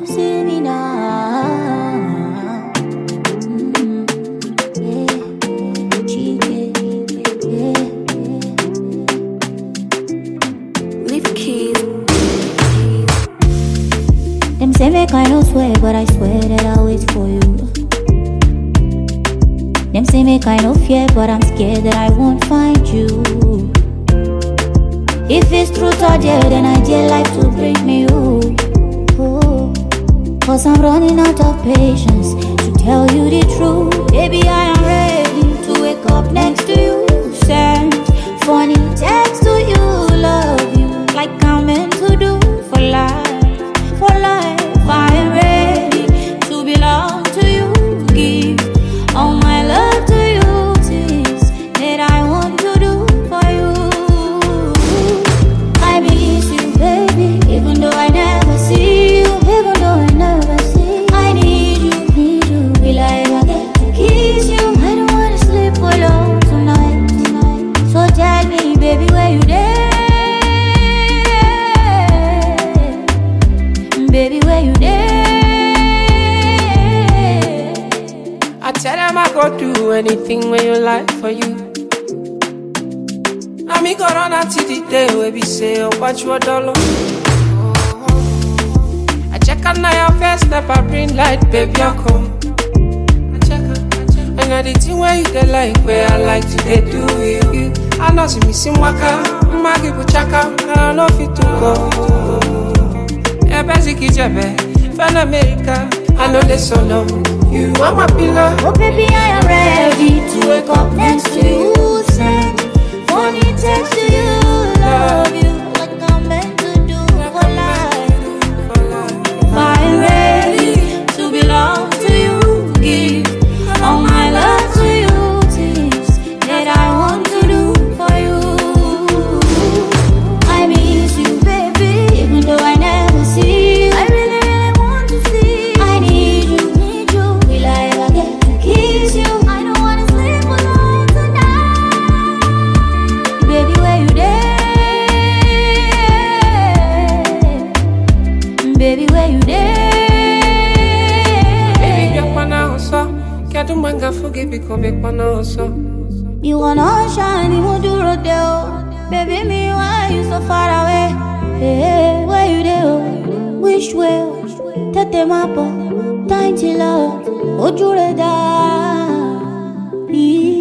see me now. Leave keys. Them say make I no swear, but I swear that I'll wait for you. Them say make I no fear, but I'm scared that I won't find you. If it's truth or dare, then I dare life to bring me you. Oh, cause I'm running out of patience to tell you the truth. Baby, I am ready to wake up next to you. Send funny text to you, love you like I'm meant to do for life, for life. I am ready to belong to you. Give all my love to you, things that I want to do for you. I miss you, baby, even though I never see you, even though I never see you. I need you, will I ever get to kiss you? I don't wanna sleep alone tonight, tonight. So tell me, baby, where you there? Baby, where you there? I tell them I go do anything when you like for you. I me go run out till the day where we say, oh, watch your dollar. I check out now your first step, I bring light, baby, I come. I check out, and I the thing where you they like, where I like to they do you. I know see me sim waka, magi buchaka, I don't know if it to go. Yeah, basic is your bed, fan America, I know they so long. You are my pillar. Oh baby, I am ready to wake up next to you. Send funny text to you, love you like I'm meant to do for life. I am ready to belong to you. Give all my love to you, things that I want to do for you. I miss you, baby, even though I never see you. I really, really want to see you. I need you. Will I ever get to kiss you? I don't wanna sleep alone tonight. Baby, where you there? Baby, where you there? Baby, get one also. Can't do manga forgive me, come back one also. You wanna shine, you want to rodeo. Baby, me, why you so far away? Hey, where you there? Which way? Tete mapo, time to love. Ojureda.